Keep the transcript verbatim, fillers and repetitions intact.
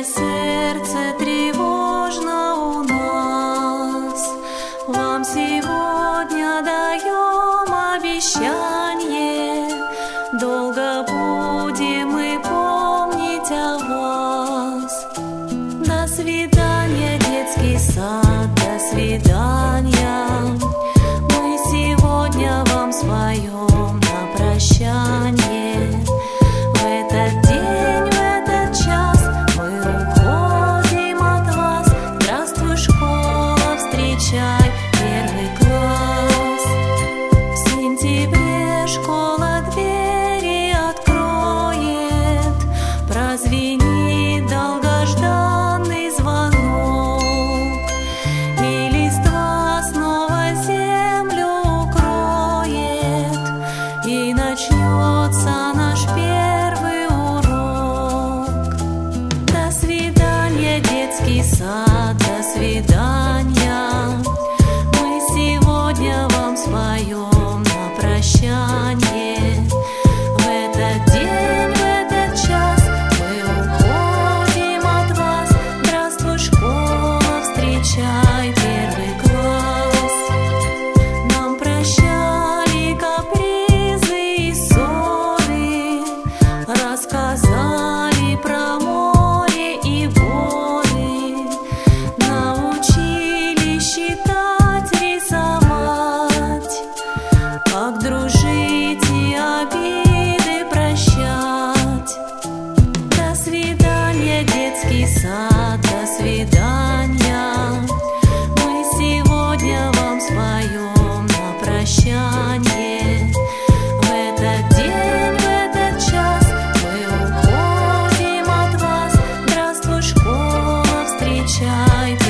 когда сердце тревожно у нас, вам сегодня даем обещание, долго будем мы помнить о вас. До свидания, детский сад, до свидания. Мы сегодня вам споем на прощание. В этот день, в этот час мы уходим от вас. Здравствуй, школа, встречай первый класс. В сентябре школа двери откроет, прозвенит долгожданный звонок, и листва снова землю укроет, и начнется наш первый урок. До свидания, детский сад, до свидания. Мы сегодня вам споем на прощание. В этот день, в этот час мы уходим от вас. Здравствуй, школа, встречай первый класс. Нам прощали капризы и ссоры, рассказали про море и воды, научили считать, рисовать, как дружить и обиды прощать. До свидания, детский сад, до свидания. Мы сегодня вам споем на прощание. В этот день, в этот час мы уходим от вас. Здравствуй, школа, встречай